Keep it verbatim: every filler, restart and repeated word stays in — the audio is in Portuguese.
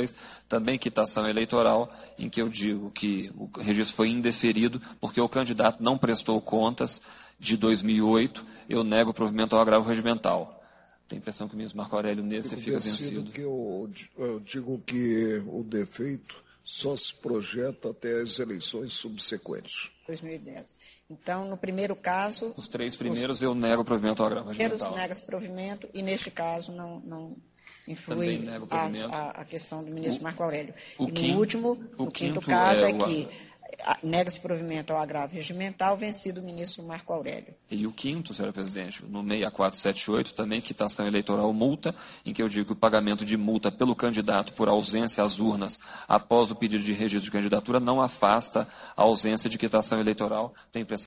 depois, também quitação eleitoral, em que eu digo que o registro foi indeferido porque o candidato não prestou contas de dois mil e oito, eu nego o provimento ao agravo regimental. Tem a impressão que o ministro Marco Aurélio nesse fica vencido. Que eu, eu digo que o defeito só se projeta até as eleições subsequentes. dois mil e dez. Então, no primeiro caso... Os três primeiros os, eu nego o provimento ao agravo regimental. nega esse provimento e, neste caso, não, não influi a, a, a questão do ministro o, Marco Aurélio. O e quinto, no último, o no quinto quinto caso, é, é que nega-se provimento ao agravo regimental, vencido o ministro Marco Aurélio. E o quinto, senhora presidente, no seis quatro sete oito, também quitação eleitoral multa, em que eu digo que o pagamento de multa pelo candidato por ausência às urnas após o pedido de registro de candidatura não afasta a ausência de quitação eleitoral. Tem impressão